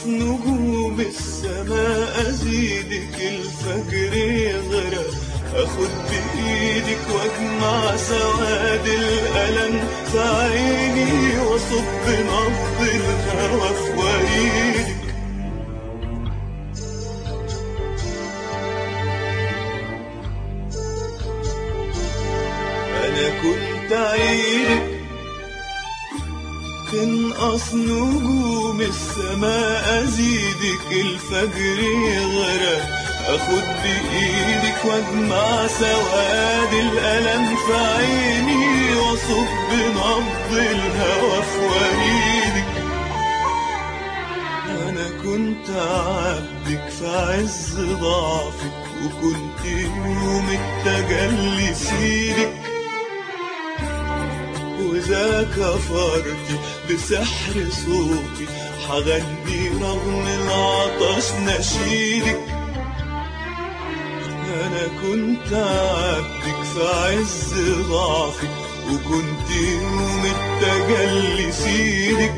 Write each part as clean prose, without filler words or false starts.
نجوم السماء أزيدك الفجر يغرق، أخد بإيدك وأجمع سواد الألم في عيني وأصب نبض الهوى في وريدك. أنا كنت عيدك تنقص نجوم السماء أزيدك الفجر يغرق، أخد بإيدك وأجمع سواد الألم في عيني وأصب نبض الهوى في وريدك. أنا كنت عبدك في عز ضعفك، وكنت يوم التجلي سيدك، وإذا كفرتي بسحر صوتي حغني رغم العطش نشيدك. أنا كنت عبدك في عز ضعفك، وكنت يوم التجلي سيدك.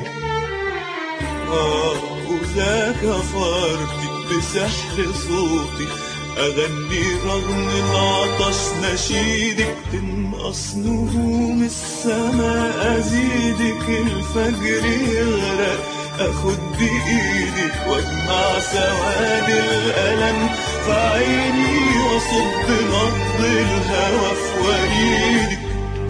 وإذا كفرتي بسحر صوتي أغني رغم العطش نشيدك. تنقص نجوم السماء أزيدك الفجر يغرق، أخد بإيدك وأجمع سواد الألم في عيني وأصب نبض الهوى في وريدك.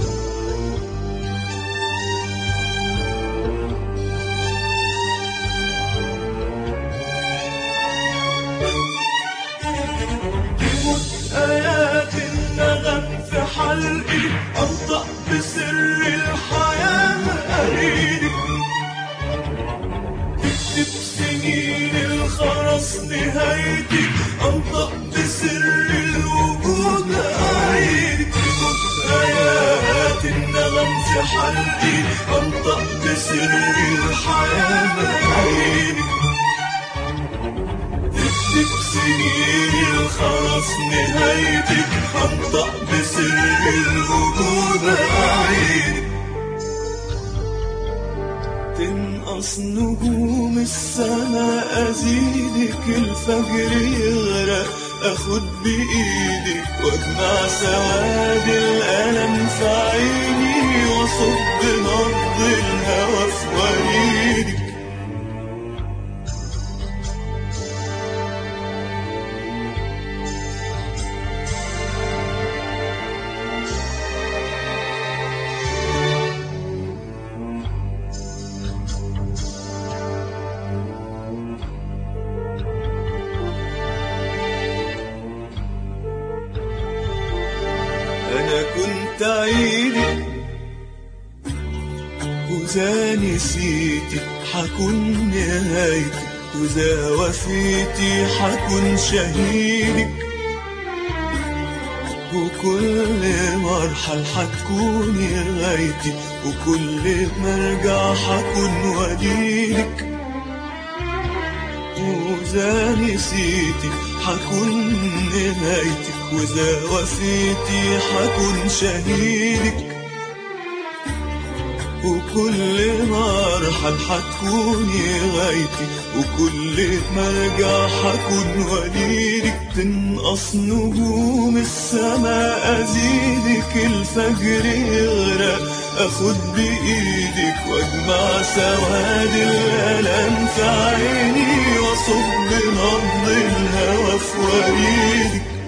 آيات النغم في حلقي أنطق بسر الحياة أريدك، تكتب سنين الخرس نهايتي أنطق بسر الوجود أعيدك. آيات النغم في حلقي أنطق بسر الحياة أريدك، تكتب سنين الخرس نهايتك أنطق بسر الوجود أعيدك. تنقص نجوم السماء أزيدك الفجر يغرق، أخد بإيدك وأجمع سواد الألم في عيني وأصب نبض الهوى في وريدك. أنا كنت عيدك وإذا نسيتي حكون نهايتي، وإذا وفيتي حكون شهيدك، وكل مرحل حتكوني غايتي، وكل مرجع حكون وليدك. وإذا نسيتي حكون نهايتك، وإذا وفيتي حكون شهيدك، وكل مرحل حتكوني غايتي، وكل مرجع حكون وليدك. تنقص نجوم السماء أزيدك الفجر يغرق، أخد بإيدك وأجمع سواد الألم في عيني وأصب نبض الهوى في وريدك.